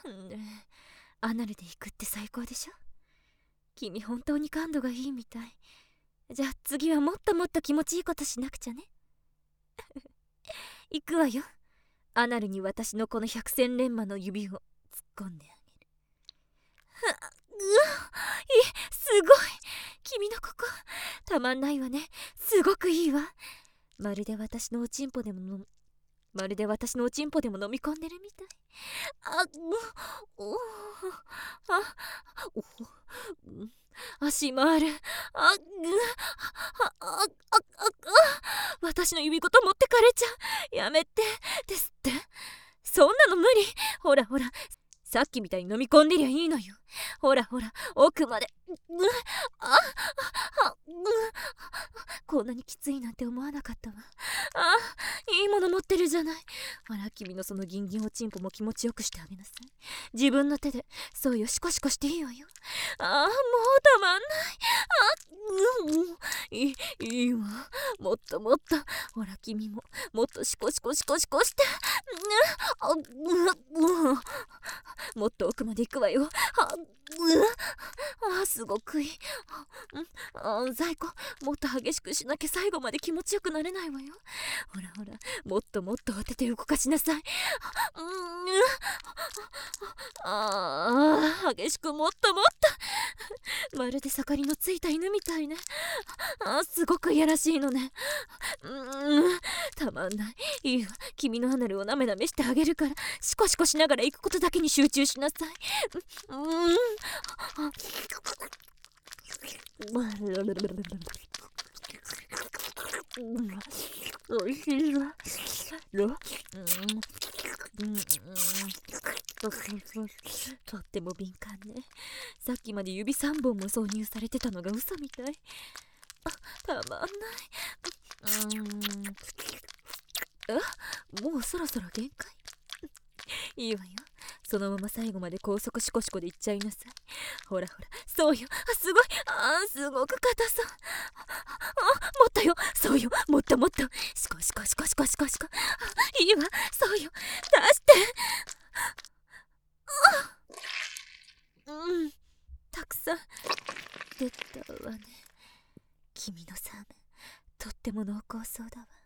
アナルで行くって最高でしょ。君本当に感度がいいみたい。じゃあ次はもっともっと気持ちいいことしなくちゃね。行くわよ。アナルに私のこの百戦錬磨の指を突っ込んであげる。すごい。君のここたまんないわね。すごくいいわ。まるで私のおちんぽでも飲み込んでるみたい。足回る。私の指ごと持ってかれちゃう。やめて。ですって。そんなの無理。ほらほら、さっきみたいに飲み込んでりゃいいのよ。ほらほら、奥まで。こんなにきついなんて思わなかったわ。いいもの持ってるじゃない。ほら、君のそのギンギンおちんぽも気持ちよくしてあげなさい。自分の手でそうよ、シコシコしていいわよ。もうたまんない。いいわ。もっともっと。ほら、君ももっとシコシコシコシコして。もっと奥まで行くわよ。すごくいい。在庫もっと激しくしなきゃ最後まで気持ちよくなれないわよ。ほらほら、もっともっと当てて動かしなさい。激しくもっともっと。まるで盛りのついた犬みたいね。すごくいやらしいのね。たまんない。いいわ、君のアナルをなめなめしてあげるから、シコシコしながら行くことだけに集中しなさい。おいしいわ。とっても敏感ね。さっきまで指3本も挿入されてたのが嘘みたい。たまんない。もうそろそろ限界。いいわよ。そのまま最後まで高速シコシコでいっちゃいなさい。ほらほら、そうよ。すごい。すごく硬そう。もっとよ。そうよ。もっともっと。シコシコシコシコシコシコ。いいわ。そうよ。出して。たくさん出たわね。君のサーメン、とっても濃厚そうだわ。